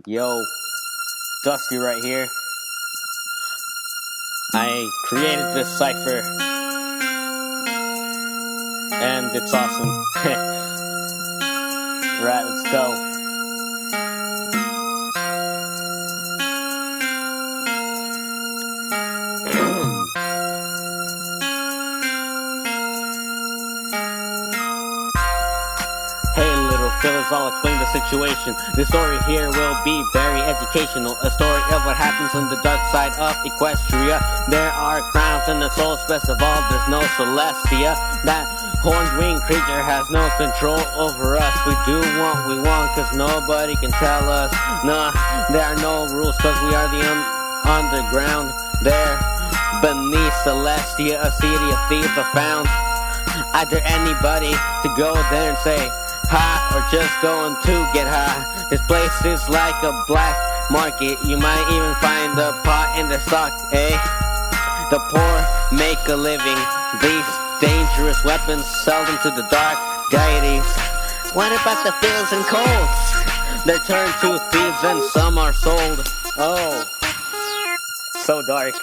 Yo, Dusty right here. I created this cipher, and it's awesome. Right, let's go. Hey, little fellas, I'll explain the situation. The story here will be very educational. A story of what happens on the dark side of Equestria. There are crowns and the souls festival. There's no Celestia. That horned-winged creature has no control over us. We do what we want cause nobody can tell us. Nah, there are no rules cause we are the underground. There, beneath Celestia, a city of thieves are found. Are there anybody to go there and say hi, or just going to get high? This place is like a black market. You might even find a pot in the stock, eh? The poor make a living. These dangerous weapons sell them to the dark deities. What about the fields and coals? They're turned to thieves and some are sold. Oh, so dark.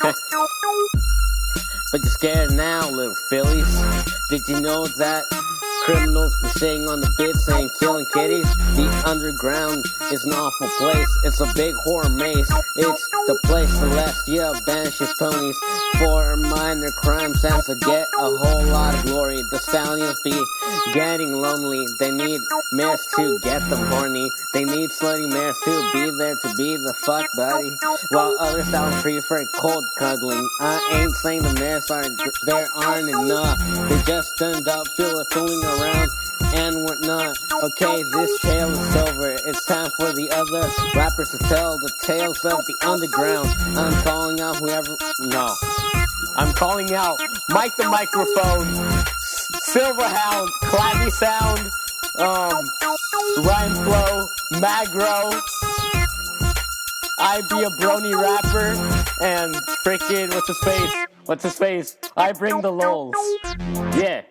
But you're scared now, little fillies. Did you know that criminals be sitting on the bed saying killing kitties? The underground is an awful place. It's a big horror maze. It's the place Celestia banishes ponies for minor crimes and to get a whole lot of glory. The stallions be getting lonely. They need mares to get them horny. They need slutty mares to be there to be the fuck buddy. While other stallions prefer cold cuddling. I ain't saying the mares there aren't enough. They just turned up, feel it fooling around and whatnot. Okay, this tale is over. It's time for the other rappers to tell the tales of the underground. I'm calling out whoever. No. I'm calling out Mike the Microphone, Silverhound, Clappy Sound, Rhyme Flow, Magro, I be a brony rapper, and frickin' what's his face? I bring the lols. Yeah.